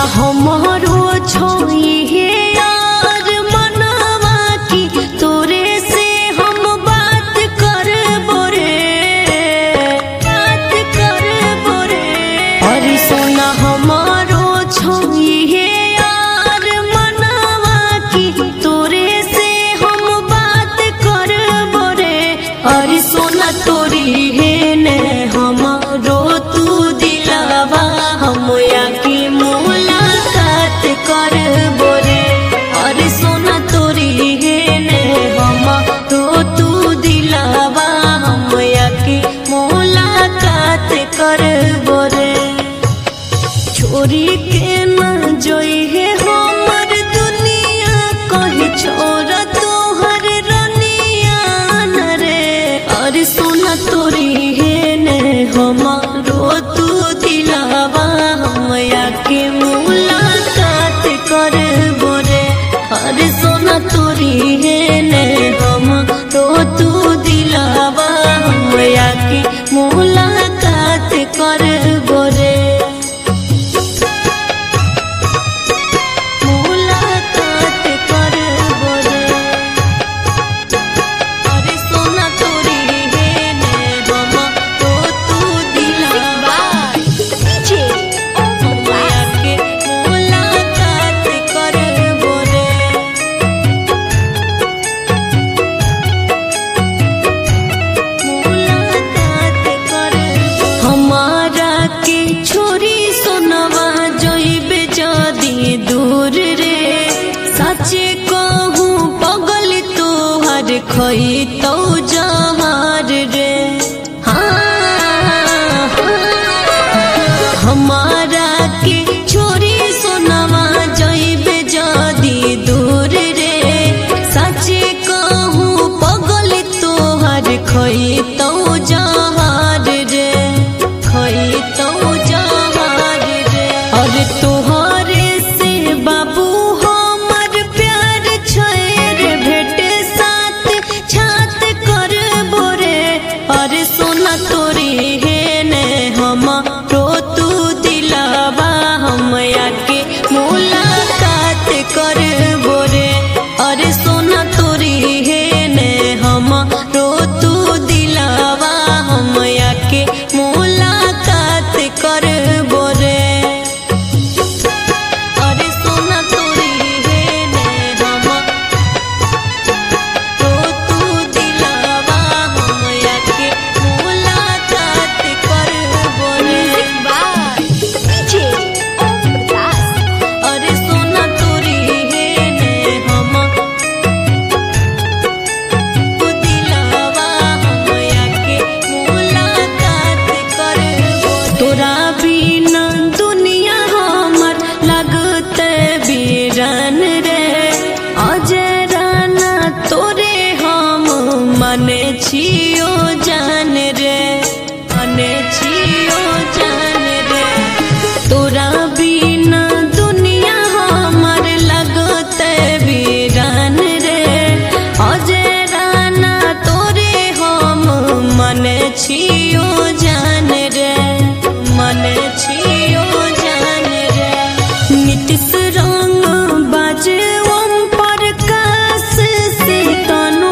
हमारो छोई है यार मनवा की तोरे से हम बात कर बोरे अरे सोना हमारो छोई है यार मनवा की तोरे से हम बात कर बोरे अरे सोना तोरी है ने हमारो तू दिलावा हम याकी मुलाकात कर बोरे अरे सोना तोरी है ने हमारो तू दिलावा हम याकी मुलाकात कर बोरे छोरी के न जोई है हमर दुनिया कहीं छोरा तोहर रनिया न रे अरे सोना तोरी है ने हमारो तू दिलावा हम याके मुलाकात कर बोरे अरे सोना तोरी है ने हमारो तू दिलावा हम याके मुलाकात कर बोरे छोरी सोनवा जोइबे जदी दूर रे सच्चे कहूँ पगल तोहर खोई तो जहार रे हमारा के छोरी सोनवा जोइबे जदी दूर रे सच्चे कहूँ पगल तोहर खोई तो जहार रे खोई तो तोहरे से बाबू हमर प्यार छैर भेटे साथ छात कर बोरे अरे सोना तोरी है ने हमारो तू दिलावा हम याके मुलाकात कर बोरे अरे सोना तोरी है ने हमारो तू दिलावा हम याके मुलाकात कर बोरे मने छियो जान रे मने छियो जान रे तोरा बिना दुनिया हमर लगते वीरान रे अजय राना तोरे हम मने छियो जान रे मने छियो जान रे नीतीश रंग बाजे ओम प्रकाश से तनु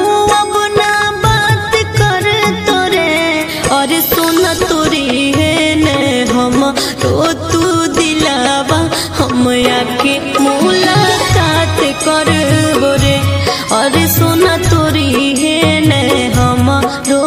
अरे सोना तोरी है ने हमारो तू दिलावा हम याके मुलाकात कर बोरे अरे सोना तोरी है ने हमारो